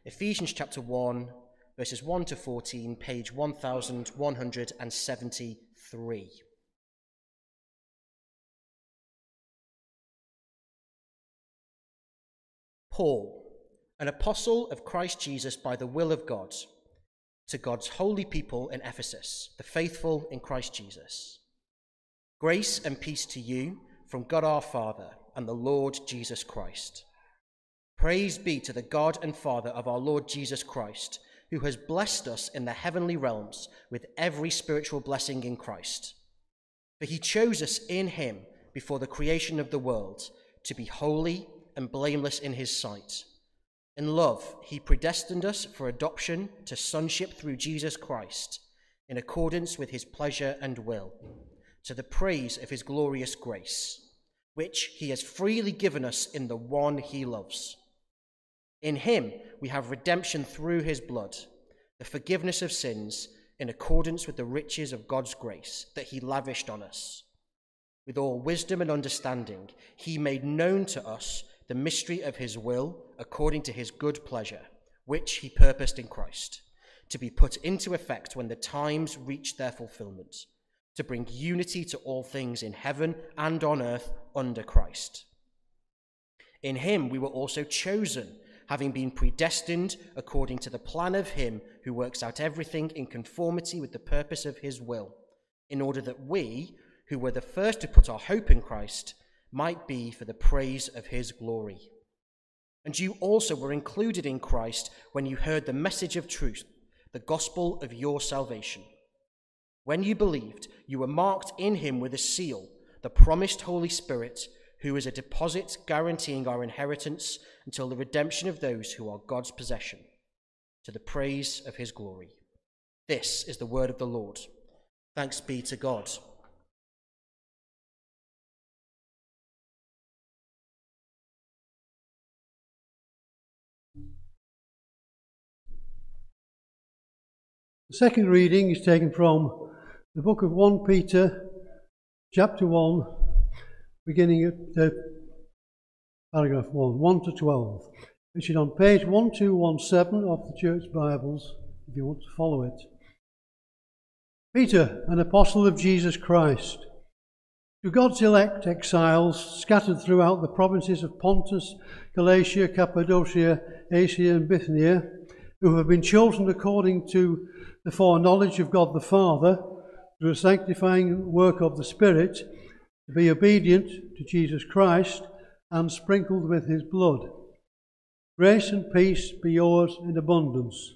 Ephesians chapter 1, verses 1 to 14, page 1173. Paul, an apostle of Christ Jesus by the will of God, to God's holy people in Ephesus, the faithful in Christ Jesus. Grace and peace to you from God our Father and the Lord Jesus Christ. Praise be to the God and Father of our Lord Jesus Christ, who has blessed us in the heavenly realms with every spiritual blessing in Christ. For he chose us in him before the creation of the world to be holy and blameless in his sight. In love, he predestined us for adoption to sonship through Jesus Christ, in accordance with his pleasure and will, to the praise of his glorious grace, which he has freely given us in the one he loves. In him we have redemption through his blood, the forgiveness of sins, in accordance with the riches of God's grace that he lavished on us. With all wisdom and understanding, he made known to us the mystery of his will, according to his good pleasure, which he purposed in Christ, to be put into effect when the times reach their fulfillment, to bring unity to all things in heaven and on earth under Christ. In him we were also chosen, having been predestined according to the plan of him who works out everything in conformity with the purpose of his will, in order that we, who were the first to put our hope in Christ, might be for the praise of his glory. And you also were included in Christ when you heard the message of truth, the gospel of your salvation. When you believed, you were marked in him with a seal, the promised Holy Spirit, who is a deposit guaranteeing our inheritance until the redemption of those who are God's possession, to the praise of his glory. This is the word of the Lord. Thanks be to God. The second reading is taken from the book of 1 Peter, chapter 1, beginning at paragraph 1 to 12, which is on page 1217 of the Church Bibles, if you want to follow it. Peter, an apostle of Jesus Christ, to God's elect exiles scattered throughout the provinces of Pontus, Galatia, Cappadocia, Asia and Bithynia, who have been chosen according to the foreknowledge of God the Father, through a sanctifying work of the Spirit, to be obedient to Jesus Christ and sprinkled with his blood. Grace and peace be yours in abundance.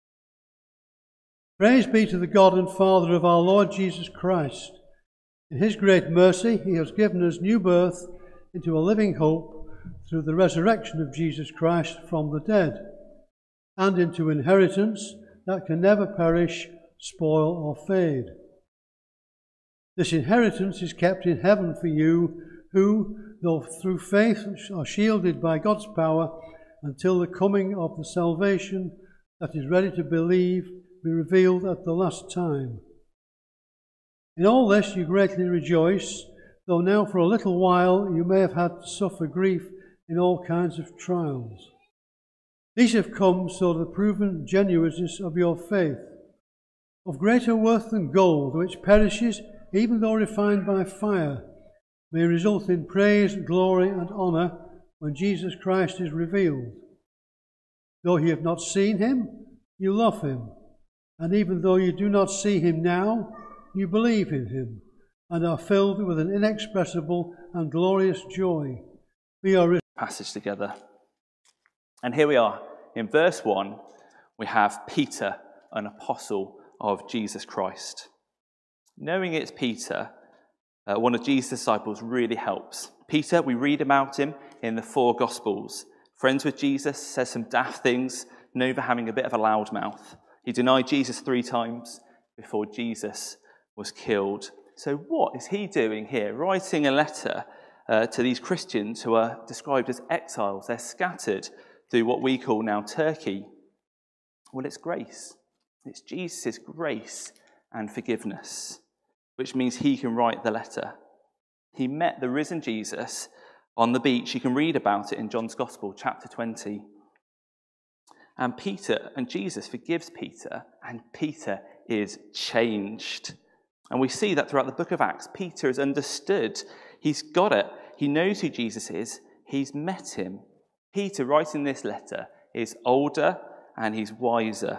Praise be to the God and Father of our Lord Jesus Christ. In his great mercy he has given us new birth into a living hope through the resurrection of Jesus Christ from the dead, and into inheritance that can never perish, spoil or fade. This inheritance is kept in heaven for you, who, though through faith, are shielded by God's power until the coming of the salvation that is ready to be revealed at the last time. In all this you greatly rejoice, though now for a little while you may have had to suffer grief in all kinds of trials. These have come so the proven genuineness of your faith, of greater worth than gold, which perishes even though refined by fire, may result in praise, glory and honour when Jesus Christ is revealed. Though you have not seen him, you love him, and even though you do not see him now, you believe in him, and are filled with an inexpressible and glorious joy. We are passage together. And here we are. In verse 1, we have Peter, an apostle of Jesus Christ. Knowing it's Peter, one of Jesus' disciples, really helps. Peter, we read about him in the 4 Gospels. Friends with Jesus, says some daft things, known for having a bit of a loud mouth. He denied Jesus 3 times before Jesus was killed. So what is he doing here? Writing a letter to these Christians who are described as exiles. They're scattered through what we call now Turkey. Well, it's grace. It's Jesus' grace and forgiveness, which means he can write the letter. He met the risen Jesus on the beach. You can read about it in John's Gospel, chapter 20. And Jesus forgives Peter, and Peter is changed. And we see that throughout the book of Acts. Peter has understood. He's got it. He knows who Jesus is. He's met him. Peter, writing this letter, is older and he's wiser.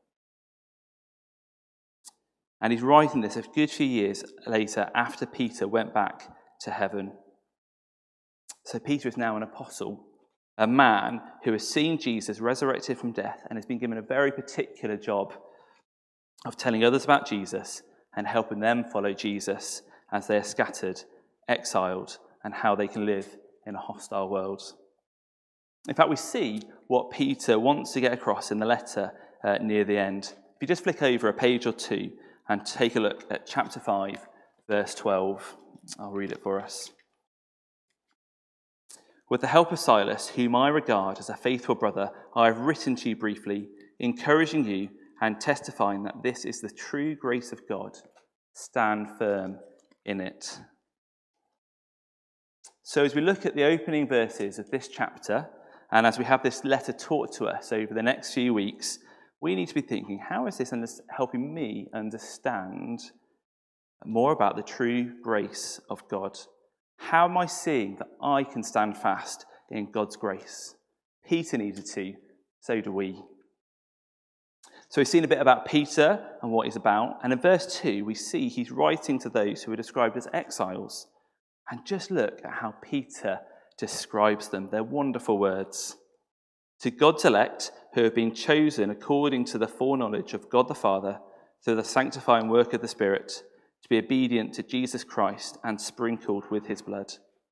And he's writing this a good few years later after Peter went back to heaven. So Peter is now an apostle, a man who has seen Jesus resurrected from death and has been given a very particular job of telling others about Jesus and helping them follow Jesus as they are scattered, exiled, and how they can live in a hostile world. In fact, we see what Peter wants to get across in the letter near the end. If you just flick over a page or two and take a look at chapter 5, verse 12, I'll read it for us. With the help of Silas, whom I regard as a faithful brother, I have written to you briefly, encouraging you and testifying that this is the true grace of God. Stand firm in it. So as we look at the opening verses of this chapter, and as we have this letter taught to us over the next few weeks, we need to be thinking, how is this helping me understand more about the true grace of God? How am I seeing that I can stand fast in God's grace? Peter needed to, so do we. So we've seen a bit about Peter and what he's about. And in verse 2, we see he's writing to those who are described as exiles. And just look at how Peter describes them. They're wonderful words. To God's elect, who have been chosen according to the foreknowledge of God the Father, through the sanctifying work of the Spirit, to be obedient to Jesus Christ and sprinkled with his blood.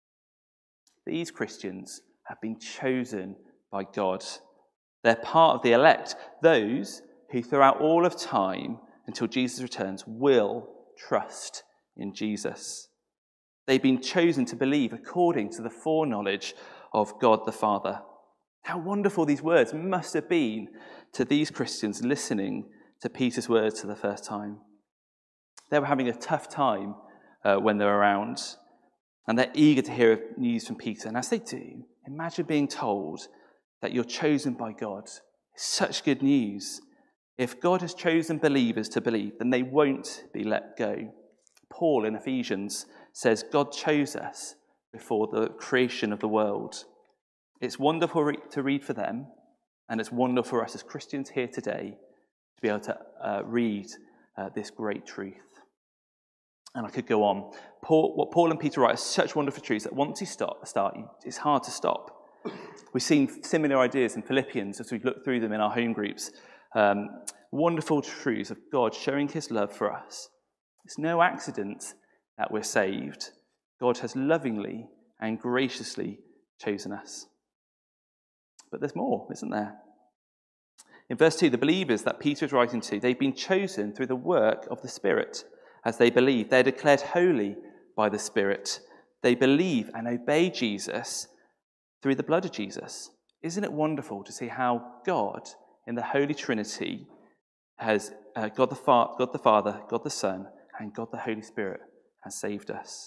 These Christians have been chosen by God. They're part of the elect, those who throughout all of time until Jesus returns will trust in Jesus. They've been chosen to believe according to the foreknowledge of God the Father. How wonderful these words must have been to these Christians listening to Peter's words for the first time. They were having a tough time when they were around, and they're eager to hear news from Peter. And as they do, imagine being told that you're chosen by God. It's such good news. If God has chosen believers to believe, then they won't be let go. Paul in Ephesians says God chose us before the creation of the world. It's wonderful to read for them, and it's wonderful for us as Christians here today to be able to read this great truth. And I could go on. What Paul and Peter write are such wonderful truths that once you start, it's hard to stop. We've seen similar ideas in Philippians as we've looked through them in our home groups. Wonderful truths of God showing his love for us. It's no accident that we're saved. God has lovingly and graciously chosen us. But there's more, isn't there? In verse 2, the believers that Peter is writing to, they've been chosen through the work of the Spirit. As they believe, they're declared holy by the Spirit. They believe and obey Jesus through the blood of Jesus. Isn't it wonderful to see how God, in the Holy Trinity, has God the Father, God the Son, and God the Holy Spirit has saved us.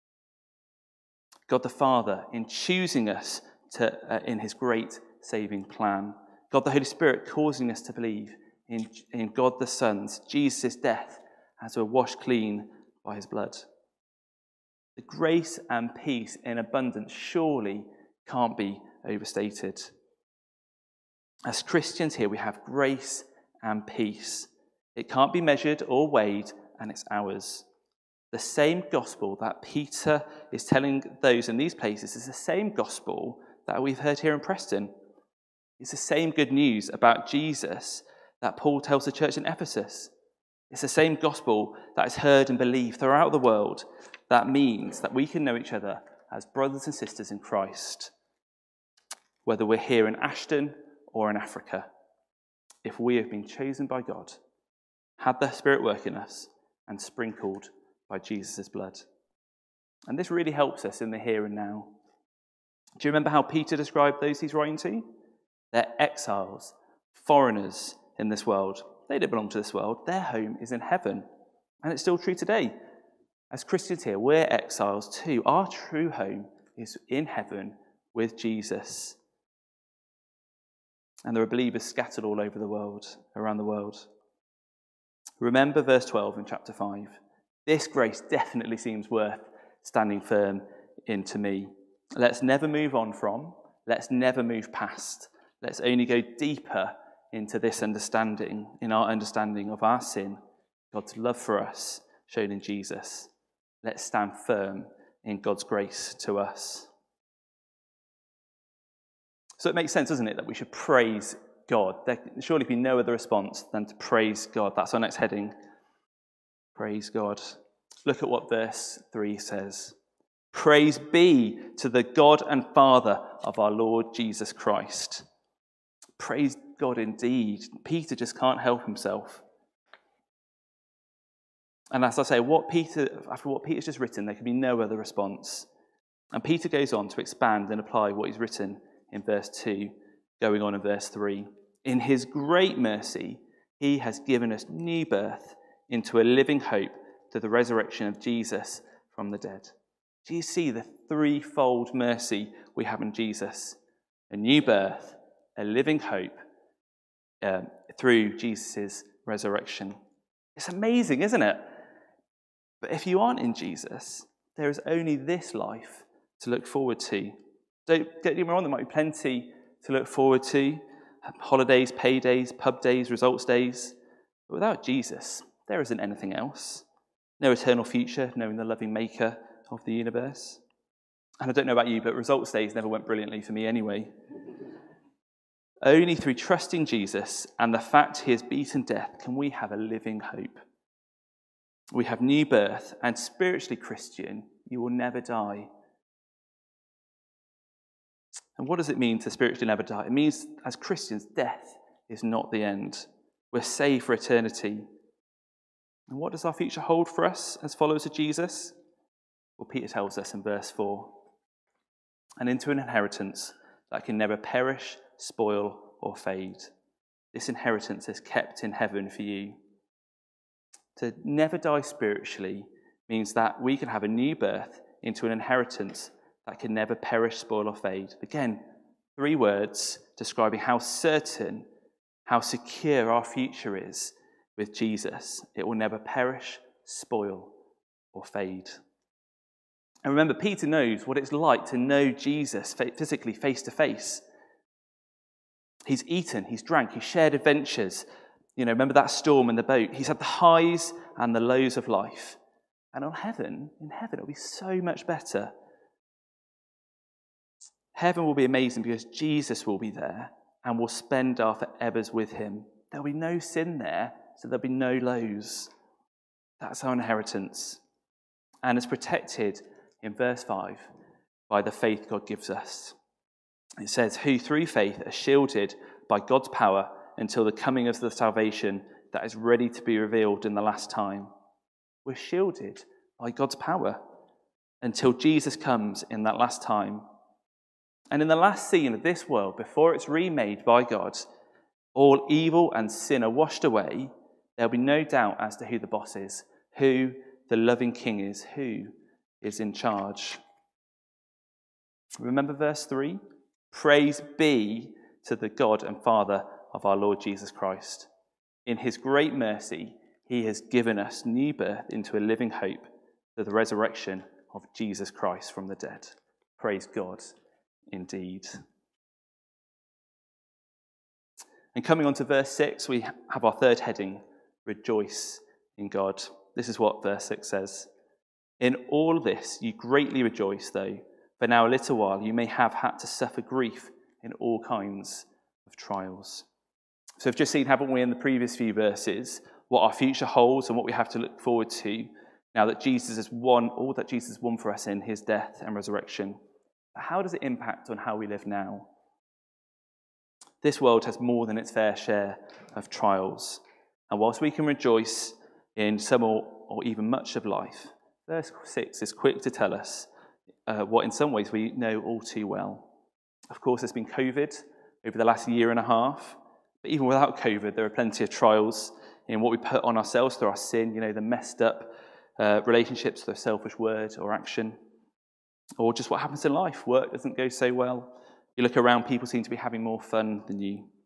God the Father, in choosing us in his great saving plan. God the Holy Spirit causing us to believe in God the Son's, Jesus' death, as we're washed clean by his blood. The grace and peace in abundance surely can't be overstated. As Christians here, we have grace and peace. It can't be measured or weighed, and it's ours. The same gospel that Peter is telling those in these places is the same gospel that we've heard here in Preston. It's the same good news about Jesus that Paul tells the church in Ephesus. It's the same gospel that is heard and believed throughout the world. That means that we can know each other as brothers and sisters in Christ, whether we're here in Ashton or in Africa. If we have been chosen by God, had the Spirit work in us, and sprinkled by Jesus' blood. And this really helps us in the here and now. Do you remember how Peter described those he's writing to? They're exiles, foreigners in this world. They don't belong to this world. Their home is in heaven. And it's still true today. As Christians here, we're exiles too. Our true home is in heaven with Jesus. And there are believers scattered all over the world, around the world. Remember verse 12 in chapter 5. This grace definitely seems worth standing firm in to me. Let's never move on from, let's never move past. Let's only go deeper into this understanding, in our understanding of our sin, God's love for us shown in Jesus. Let's stand firm in God's grace to us. So it makes sense, doesn't it, that we should praise God. There can surely be no other response than to praise God. That's our next heading. Praise God. Look at what verse 3 says. Praise be to the God and Father of our Lord Jesus Christ. Praise God indeed. Peter just can't help himself. And as I say, after what Peter's just written, there can be no other response. And Peter goes on to expand and apply what he's written in verse 2, going on in verse 3. In his great mercy, he has given us new birth into a living hope through the resurrection of Jesus from the dead. Do you see the threefold mercy we have in Jesus? A new birth, a living hope through Jesus' resurrection. It's amazing, isn't it? But if you aren't in Jesus, there is only this life to look forward to. Don't get me wrong, there might be plenty to look forward to. Holidays, paydays, pub days, results days. But without Jesus, there isn't anything else. No eternal future, knowing the loving maker of the universe. And I don't know about you, but results days never went brilliantly for me anyway. Only through trusting Jesus and the fact he has beaten death can we have a living hope. We have new birth, and spiritually Christian, you will never die. And what does it mean to spiritually never die? It means, as Christians, death is not the end. We're saved for eternity. And what does our future hold for us as followers of Jesus? Well, Peter tells us in verse 4. And into an inheritance that can never perish, spoil, or fade. This inheritance is kept in heaven for you. To never die spiritually means that we can have a new birth into an inheritance that can never perish, spoil, or fade. Again, 3 words describing how certain, how secure our future is with Jesus. It will never perish, spoil, or fade. And remember, Peter knows what it's like to know Jesus physically face to face. He's eaten, he's drank, he's shared adventures. Remember that storm in the boat? He's had the highs and the lows of life. And in heaven, it'll be so much better. Heaven will be amazing because Jesus will be there and we'll spend our forevers with him. There'll be no sin there, so there'll be no lows. That's our inheritance. And it's protected in verse 5 by the faith God gives us. It says, who through faith are shielded by God's power until the coming of the salvation that is ready to be revealed in the last time. We're shielded by God's power until Jesus comes in that last time. And in the last scene of this world, before it's remade by God, all evil and sin are washed away. There'll be no doubt as to who the boss is, who the loving king is, who is in charge. Remember verse 3? Praise be to the God and Father of our Lord Jesus Christ. In his great mercy, he has given us new birth into a living hope through the resurrection of Jesus Christ from the dead. Praise God indeed. And coming on to verse 6, we have our third heading, rejoice in God. This is what verse 6 says. In all this you greatly rejoice, though, for now a little while you may have had to suffer grief in all kinds of trials. So we've just seen, haven't we, in the previous few verses, what our future holds and what we have to look forward to now that Jesus has won all that Jesus won for us in his death and resurrection. But how does it impact on how we live now? This world has more than its fair share of trials. And whilst we can rejoice in some or even much of life, verse 6 is quick to tell us what in some ways we know all too well. Of course, there's been COVID over the last year and a half. But even without COVID, there are plenty of trials in what we put on ourselves through our sin, the messed up relationships, the selfish word or action, or just what happens in life. Work doesn't go so well. You look around, people seem to be having more fun than you.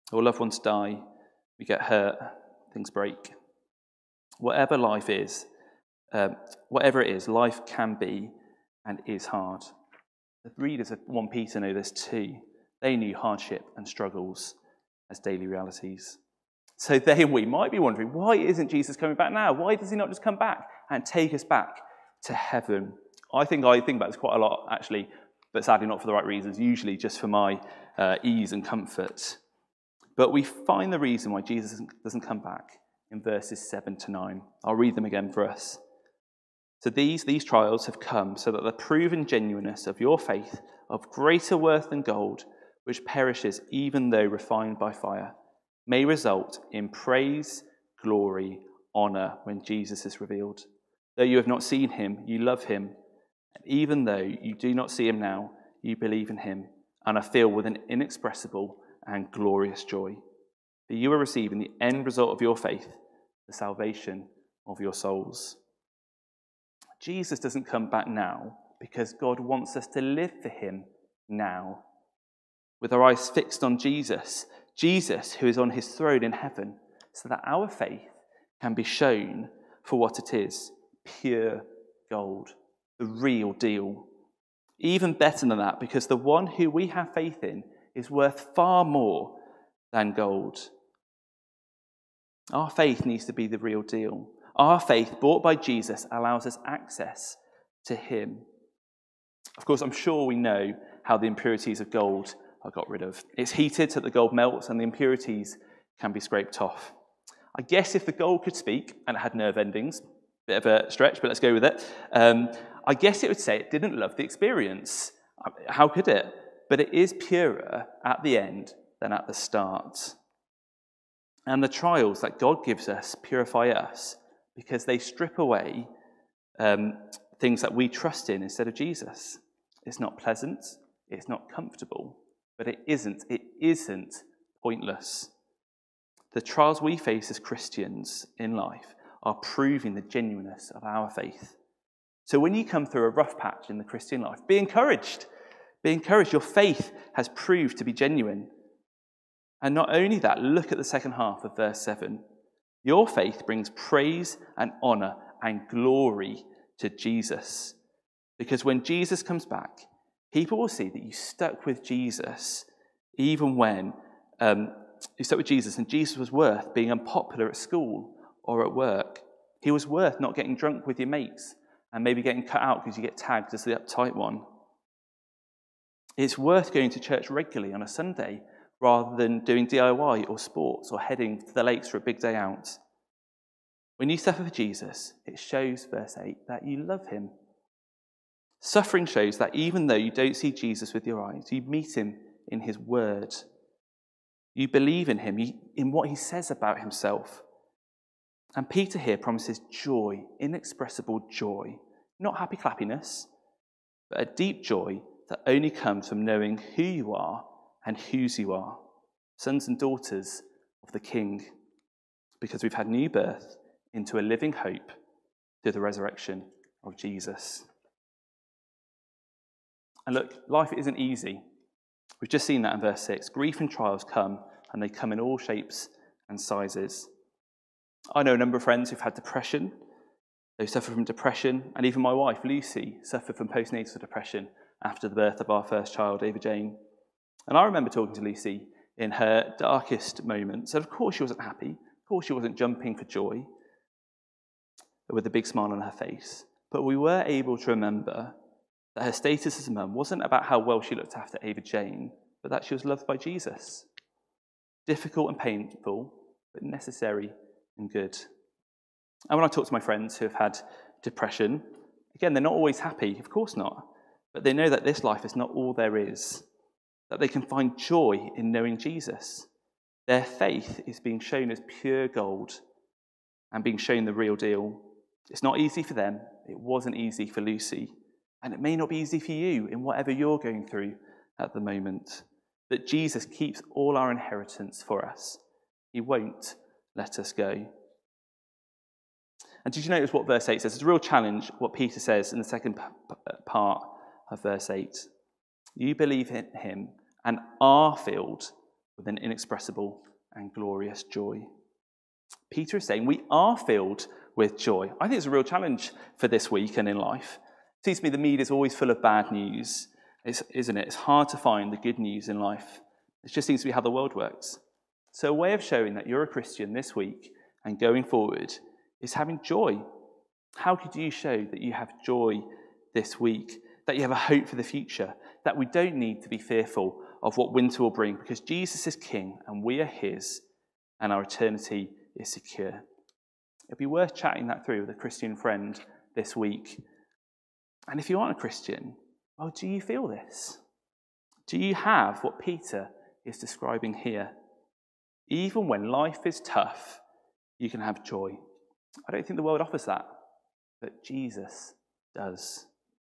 or loved ones die, we get hurt, things break. Whatever life is, whatever it is, life can be and is hard. The readers of 1 Peter know this too. They knew hardship and struggles as daily realities. So they and we might be wondering, why isn't Jesus coming back now? Why does he not just come back and take us back to heaven? I think about this quite a lot, actually, but sadly not for the right reasons, usually just for my ease and comfort. But we find the reason why Jesus doesn't come back in verses 7 to 9. I'll read them again for us. So these trials have come so that the proven genuineness of your faith, of greater worth than gold, which perishes even though refined by fire, may result in praise, glory, honour when Jesus is revealed. Though you have not seen him, you love him. And even though you do not see him now, you believe in him and are filled with an inexpressible and glorious joy. For you are receiving the end result of your faith, the salvation of your souls. Jesus doesn't come back now because God wants us to live for him now. With our eyes fixed on Jesus who is on his throne in heaven, so that our faith can be shown for what it is, pure gold, the real deal. Even better than that, because the one who we have faith in is worth far more than gold. Our faith needs to be the real deal. Our faith, bought by Jesus, allows us access to him. Of course, I'm sure we know how the impurities of gold are got rid of. It's heated so that the gold melts and the impurities can be scraped off. I guess if the gold could speak and it had nerve endings, bit of a stretch, but let's go with it, I guess it would say it didn't love the experience. How could it? But it is purer at the end than at the start. And the trials that God gives us purify us because they strip away things that we trust in instead of Jesus. It's not pleasant, it's not comfortable, but it isn't pointless. The trials we face as Christians in life are proving the genuineness of our faith. So when you come through a rough patch in the Christian life, be encouraged. Be encouraged. Your faith has proved to be genuine. And not only that, look at the second half of verse 7. Your faith brings praise and honour and glory to Jesus. Because when Jesus comes back, people will see that you stuck with Jesus even when you stuck with Jesus, and Jesus was worth being unpopular at school or at work. He was worth not getting drunk with your mates and maybe getting cut out because you get tagged as the uptight one. It's worth going to church regularly on a Sunday rather than doing DIY or sports or heading to the lakes for a big day out. When you suffer for Jesus, it shows, verse 8, that you love him. Suffering shows that even though you don't see Jesus with your eyes, you meet him in his word. You believe in him, in what he says about himself. And Peter here promises joy, inexpressible joy, not happy clappiness, but a deep joy that only comes from knowing who you are and whose you are, sons and daughters of the King, because we've had new birth into a living hope through the resurrection of Jesus. And look, life isn't easy. We've just seen that in verse 6. Grief and trials come, and they come in all shapes and sizes. I know a number of friends who've had depression. They suffer from depression, and even my wife, Lucy, suffered from postnatal depression after the birth of our first child, Ava Jane. And I remember talking to Lucy in her darkest moments, and of course she wasn't happy. Of course she wasn't jumping for joy with a big smile on her face. But we were able to remember that her status as a mum wasn't about how well she looked after Ava Jane, but that she was loved by Jesus. Difficult and painful, but necessary and good. And when I talk to my friends who have had depression, again, they're not always happy, of course not, but they know that this life is not all there is, that they can find joy in knowing Jesus. Their faith is being shown as pure gold and being shown the real deal. It's not easy for them. It wasn't easy for Lucy. And it may not be easy for you in whatever you're going through at the moment. But Jesus keeps all our inheritance for us. He won't let us go. And did you notice what verse 8 says? It's a real challenge what Peter says in the second part of verse 8. You believe in him and are filled with an inexpressible and glorious joy. Peter is saying we are filled with joy. I think it's a real challenge for this week and in life. It seems to me the media is always full of bad news, isn't it? It's hard to find the good news in life. It just seems to be how the world works. So a way of showing that you're a Christian this week and going forward is having joy. How could you show that you have joy this week, that you have a hope for the future, that we don't need to be fearful of what winter will bring because Jesus is King and we are his and our eternity is secure? It'd be worth chatting that through with a Christian friend this week. And if you aren't a Christian, well, do you feel this? Do you have what Peter is describing here? Even when life is tough, you can have joy. I don't think the world offers that, but Jesus does.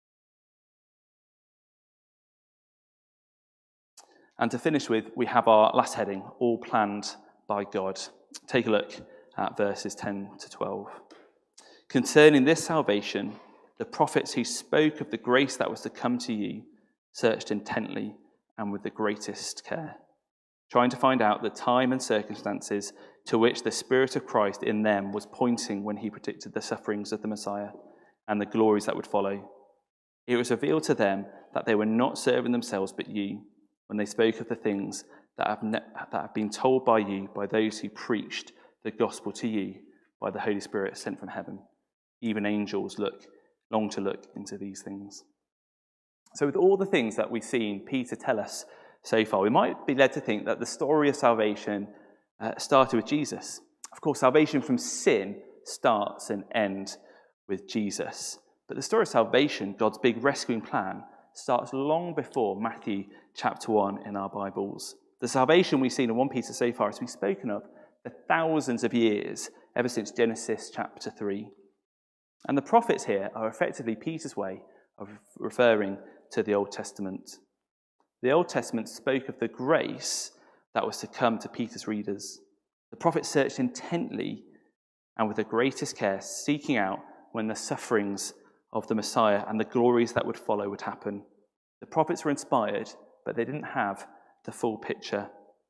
And to finish with, we have our last heading, all planned by God. Take a look at verses 10 to 12. Concerning this salvation, the prophets who spoke of the grace that was to come to you searched intently and with the greatest care, trying to find out the time and circumstances to which the Spirit of Christ in them was pointing when he predicted the sufferings of the Messiah and the glories that would follow. It was revealed to them that they were not serving themselves but you, when they spoke of the things that have been told by you by those who preached the gospel to you by the Holy Spirit sent from heaven. Even angels long to look into these things. So with all the things that we've seen Peter tell us so far, we might be led to think that the story of salvation started with Jesus. Of course, salvation from sin starts and ends with Jesus. But the story of salvation, God's big rescuing plan, starts long before Matthew chapter 1 in our Bibles. The salvation we've seen in 1 Peter so far has been spoken of for thousands of years, ever since Genesis chapter 3. And the prophets here are effectively Peter's way of referring to the Old Testament. The Old Testament spoke of the grace that was to come to Peter's readers. The prophets searched intently and with the greatest care, seeking out when the sufferings of the Messiah and the glories that would follow would happen. The prophets were inspired, but they didn't have the full picture.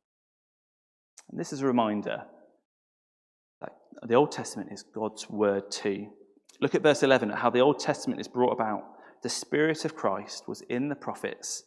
And this is a reminder that the Old Testament is God's word too. Look at verse 11, at how the Old Testament is brought about. The Spirit of Christ was in the prophets,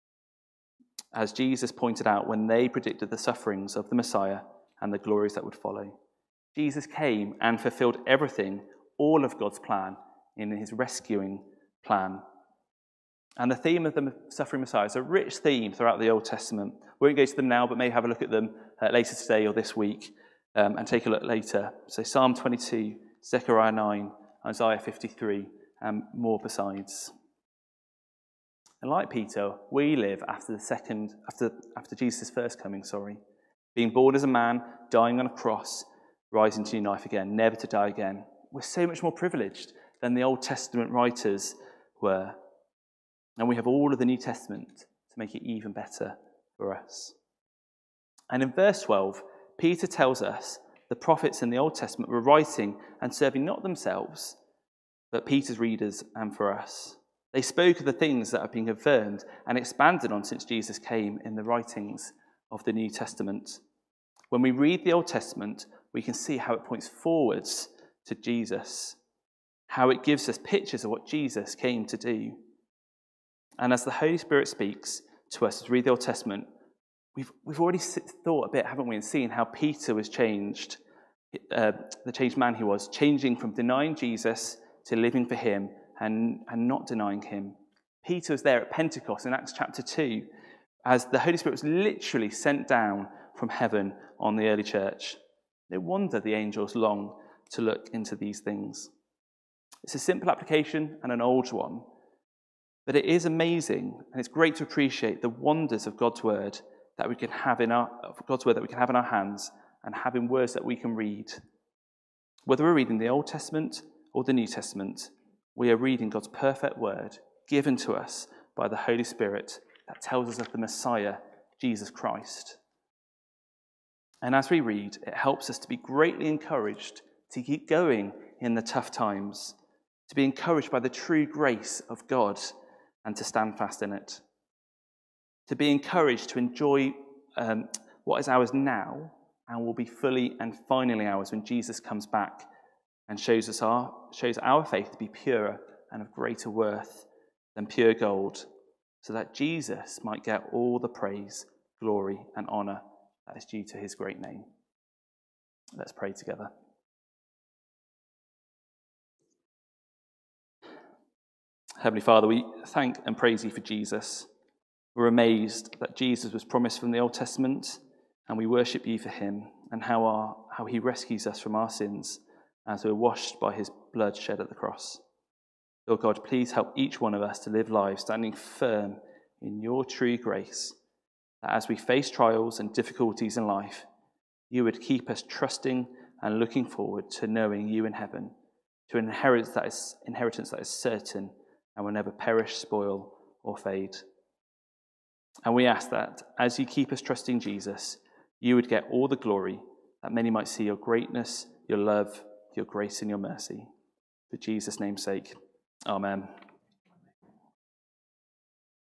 as Jesus pointed out when they predicted the sufferings of the Messiah and the glories that would follow. Jesus came and fulfilled everything, all of God's plan, in his rescuing plan. And the theme of the suffering Messiah is a rich theme throughout the Old Testament. We won't go to them now, but maybe have a look at them later today or this week and take a look later. So Psalm 22, Zechariah 9, Isaiah 53, and more besides. And like Peter, we live after Jesus' first coming, being born as a man, dying on a cross, rising to new life again, never to die again. We're so much more privileged than the Old Testament writers were. And we have all of the New Testament to make it even better for us. And in verse 12, Peter tells us the prophets in the Old Testament were writing and serving not themselves, but Peter's readers and for us. They spoke of the things that have been confirmed and expanded on since Jesus came in the writings of the New Testament. When we read the Old Testament, we can see how it points forwards to Jesus, how it gives us pictures of what Jesus came to do. And as the Holy Spirit speaks to us as we read the Old Testament, we've already thought a bit, haven't we, and seen how Peter was changed, the changed man he was, changing from denying Jesus to living for him and not denying him. Peter was there at Pentecost in Acts chapter 2 as the Holy Spirit was literally sent down from heaven on the early church. No wonder the angels long to look into these things. It's a simple application and an old one, but it is amazing and it's great to appreciate the wonders of God's word that we can have in our hands and having words that we can read. Whether we're reading the Old Testament or the New Testament, we are reading God's perfect word given to us by the Holy Spirit that tells us of the Messiah, Jesus Christ. And as we read, it helps us to be greatly encouraged to keep going in the tough times, to be encouraged by the true grace of God and to stand fast in it, to be encouraged to enjoy what is ours now and will be fully and finally ours when Jesus comes back and shows our faith to be purer and of greater worth than pure gold, so that Jesus might get all the praise, glory, and honour that is due to his great name. Let's pray together. Heavenly Father, we thank and praise you for Jesus. We're amazed that Jesus was promised from the Old Testament, and we worship you for him and how he rescues us from our sins as we're washed by his blood shed at the cross. Lord God, please help each one of us to live lives standing firm in your true grace, that as we face trials and difficulties in life, you would keep us trusting and looking forward to knowing you in heaven, to an inheritance that is certain and will never perish, spoil, or fade. And we ask that as you keep us trusting Jesus, you would get all the glory, that many might see your greatness, your love, your grace, and your mercy. For Jesus' name's sake, amen.